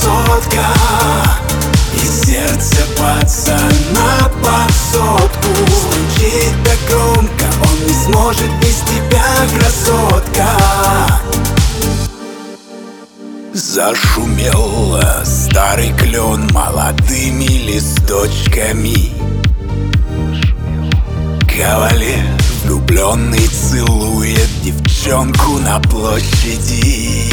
красотка, и сердце пацана под сотку. Стучит так громко, он не сможет без тебя, красотка. Зашумел старый клен молодыми листочками. Кавалер влюбленный целует девчонку на площади.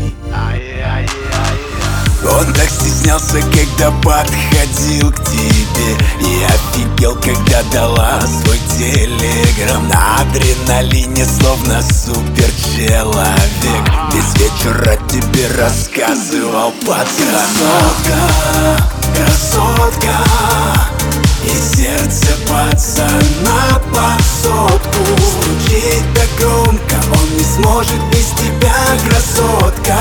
Он так стеснялся, когда подходил к тебе, и офигел, когда дала свой телеграм. На адреналине, словно суперчеловек, весь вечер о тебе рассказывал пацан. Красотка, красотка, и сердце пацана под сотку. Стучит так громко, он не сможет без тебя, красотка.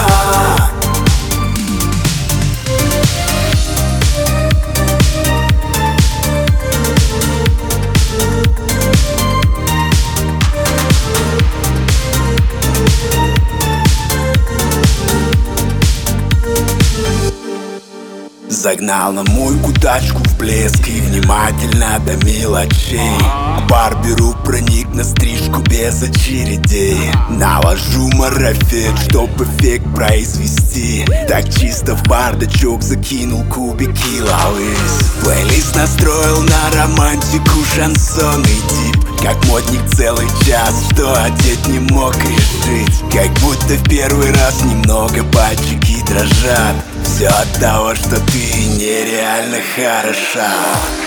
Загнал на мойку тачку в блеск и внимательно до мелочей. К барберу проник на стрижку без очередей. Наложу марафет, чтоб эффект произвести. Так чисто в бардачок закинул кубики лавыс. Плейлист настроил на романтику, шансон и дип. Как модник целый час, что одеть не мог решить. Как будто в первый раз немного пальчики дрожат. Все от того, что ты нереально хороша.